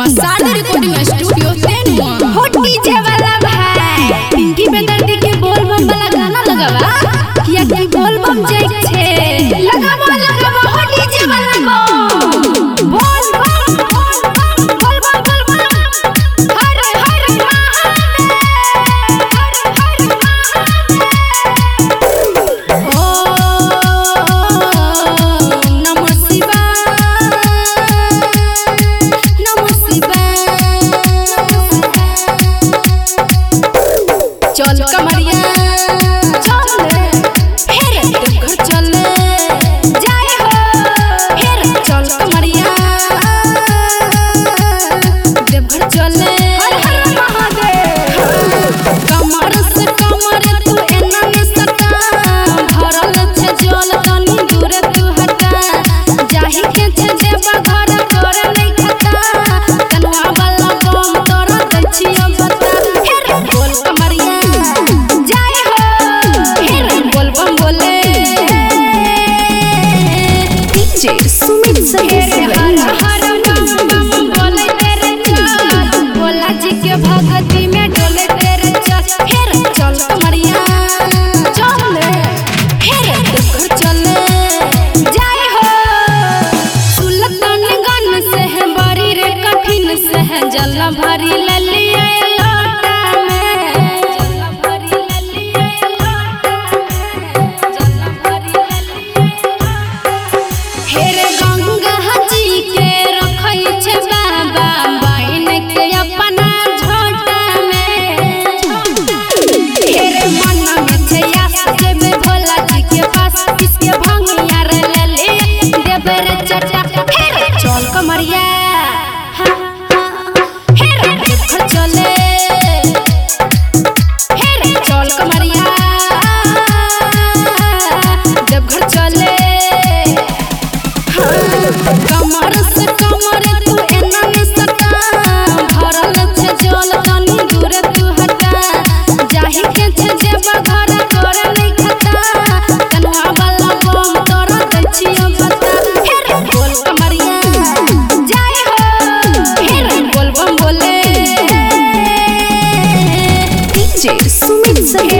सादा recording studio Tenua हो DJ वाला भाई पिंकी बेदर्दी के बोल बम वाला गाना लगावा किया कि बोल बम जाई छे लगावा लगावा हो डीजे वाला बोल बम बोल बम हर हर महादेव हर हर महादेव ओम नमः शिवाय नमः शिवाय चल कमरिया चल हेरे देवघर चल जाए हो हेरे चल कमरिया देवघर चल हर हर महादेव कमर से कमर तू एना में सटा भरल छे जल तनी दूर तू हटा जाहि के छे देवा घर कर नहीं खता कनवा वाला बम तोर दछिया बता हेरे बोल कमरिया जाए हो हेरे बोल बम बोले डीजे सुमित हेरे हर हर बम बोले तेरे चल भोला जी के भक्ति में डोले तेरे चल हेरे चल कमरिया चल हेरे देवघर चल जाए हो सुल्तानगंज से है बड़ी रे कठिन से है जल भरी ललिया लोटा में जल भरी ललिया लोटा में जल भरी ललिया हेरे गंगा जी के रखै छे बाबा बहिन के अपना झोटा में हेरे मन में छे आस जेबे भोला जी के पास किसके भंगिया रे ले ले देबे रे चटा हेरे चल कमरिया हेरे देवघर चले हेरे चल कमरिया देवघर चले कमर से कमर तू एना में सटा भरल छे जल तनी दूर तू हटा जाहि के छे देवा घर कर नहीं खता कनवा वाला बम तोर दछिया बता हेरे बोल कमरिया जाए हो हेरे बोल बम बोले डीजे सुमित